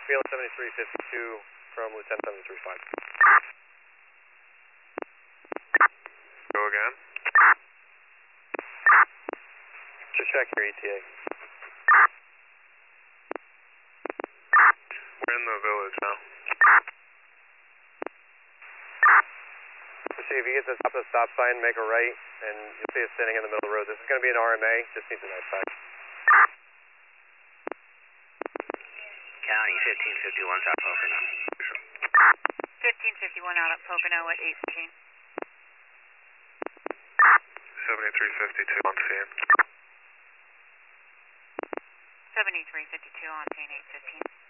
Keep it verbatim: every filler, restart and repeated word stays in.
B L seventy-three fifty-two from Lieutenant seven three five. Go again. Just check your E T A. We're in the village now. So see, if you get to the top of the stop sign, make a right, and you'll see us standing in the middle of the road. This is going to be an R M A, just needs a nice back. County fifteen fifty-one South Pocono. fifteen fifty-one out at Pocono at eight fifteen. seventy-three fifty-two on scene. seventy-three fifty-two on scene eight fifteen.